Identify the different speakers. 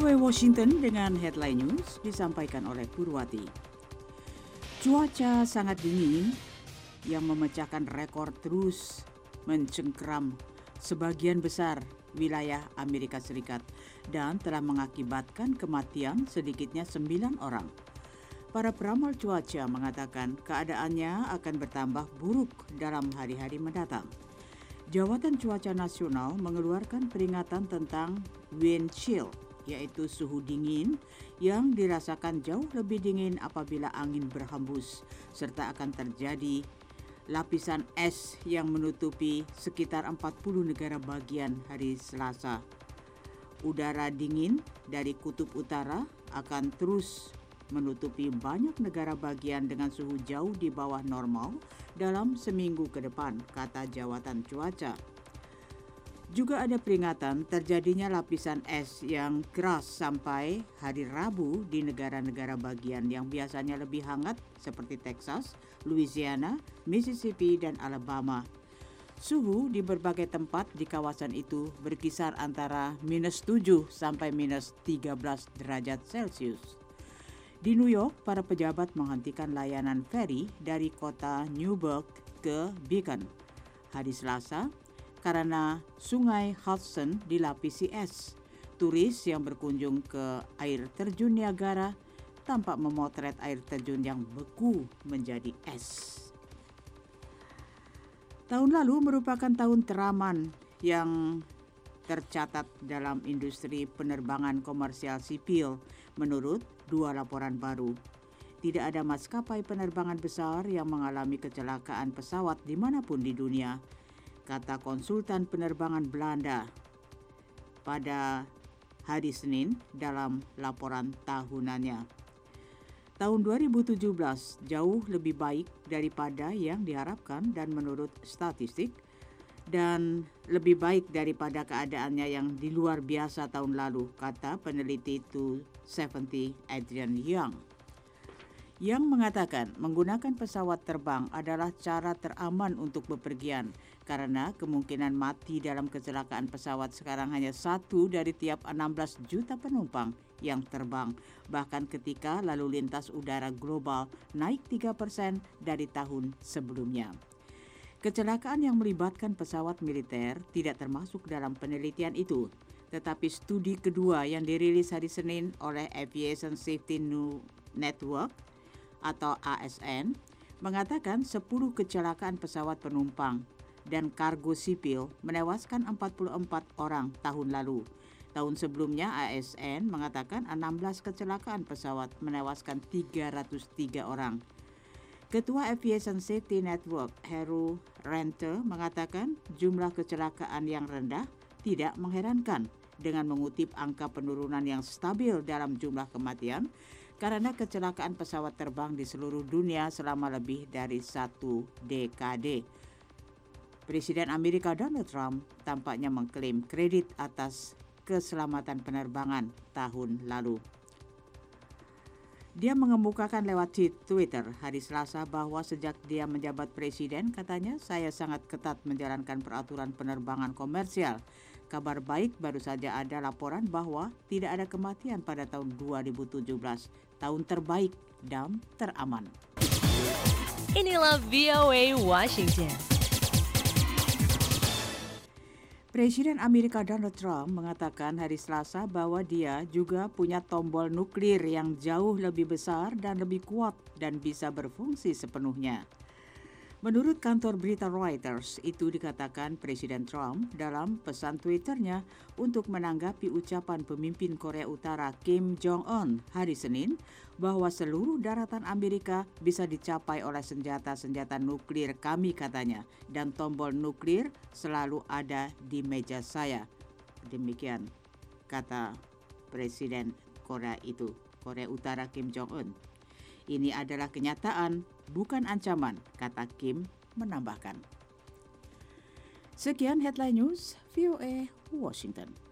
Speaker 1: VOA Washington dengan headline news disampaikan oleh Purwati. Cuaca sangat dingin yang memecahkan rekor terus mencengkeram sebagian besar wilayah Amerika Serikat dan telah mengakibatkan kematian sedikitnya 9 orang. Para peramal cuaca mengatakan keadaannya akan bertambah buruk dalam hari-hari mendatang. Jawatan Cuaca Nasional mengeluarkan peringatan tentang wind chill, yaitu suhu dingin yang dirasakan jauh lebih dingin apabila angin berhembus, serta akan terjadi lapisan es yang menutupi sekitar 40 negara bagian hari Selasa. Udara dingin dari kutub utara akan terus menutupi banyak negara bagian dengan suhu jauh di bawah normal dalam seminggu ke depan, kata jawatan cuaca. Juga ada peringatan terjadinya lapisan es yang keras sampai hari Rabu di negara-negara bagian yang biasanya lebih hangat seperti Texas, Louisiana, Mississippi, dan Alabama. Suhu di berbagai tempat di kawasan itu berkisar antara -7 sampai -13 derajat Celcius. Di New York, para pejabat menghentikan layanan feri dari kota Newburgh ke Beacon hari Selasa karena sungai Hudson dilapisi es. Turis yang berkunjung ke air terjun Niagara tampak memotret air terjun yang beku menjadi es. Tahun lalu merupakan tahun teraman yang tercatat dalam industri penerbangan komersial sipil, menurut 2 laporan baru. Tidak ada maskapai penerbangan besar yang mengalami kecelakaan pesawat dimanapun di dunia, kata konsultan penerbangan Belanda pada hari Senin dalam laporan tahunannya. Tahun 2017 jauh lebih baik daripada yang diharapkan dan menurut statistik, dan lebih baik daripada keadaannya yang di luar biasa tahun lalu, kata peneliti 270 Adrian Young, yang mengatakan menggunakan pesawat terbang adalah cara teraman untuk bepergian karena kemungkinan mati dalam kecelakaan pesawat sekarang hanya 1 dari tiap 16 juta penumpang yang terbang, bahkan ketika lalu lintas udara global naik 3% dari tahun sebelumnya. Kecelakaan yang melibatkan pesawat militer tidak termasuk dalam penelitian itu, tetapi studi kedua yang dirilis hari Senin oleh Aviation Safety Network atau ASN mengatakan 10 kecelakaan pesawat penumpang dan kargo sipil menewaskan 44 orang tahun lalu. Tahun sebelumnya ASN mengatakan 16 kecelakaan pesawat menewaskan 303 orang. Ketua Aviation Safety Network, Heru Rente, mengatakan jumlah kecelakaan yang rendah tidak mengherankan dengan mengutip angka penurunan yang stabil dalam jumlah kematian karena kecelakaan pesawat terbang di seluruh dunia selama lebih dari 1 dekade. Presiden Amerika Donald Trump tampaknya mengklaim kredit atas keselamatan penerbangan tahun lalu. Dia mengemukakan lewat Twitter hari Selasa bahwa sejak dia menjabat presiden, katanya, saya sangat ketat menjalankan peraturan penerbangan komersial. Kabar baik, baru saja ada laporan bahwa tidak ada kematian pada tahun 2017, tahun terbaik dan teraman.
Speaker 2: Inilah VOA Washington.
Speaker 1: Presiden Amerika Donald Trump mengatakan hari Selasa bahwa dia juga punya tombol nuklir yang jauh lebih besar dan lebih kuat dan bisa berfungsi sepenuhnya. Menurut kantor berita Reuters, itu dikatakan Presiden Trump dalam pesan Twitternya untuk menanggapi ucapan pemimpin Korea Utara Kim Jong-un hari Senin bahwa seluruh daratan Amerika bisa dicapai oleh senjata-senjata nuklir kami, katanya, dan tombol nuklir selalu ada di meja saya. Demikian kata Presiden Korea Utara Kim Jong-un. Ini adalah kenyataan, bukan ancaman, kata Kim menambahkan. Sekian headline news VOA Washington.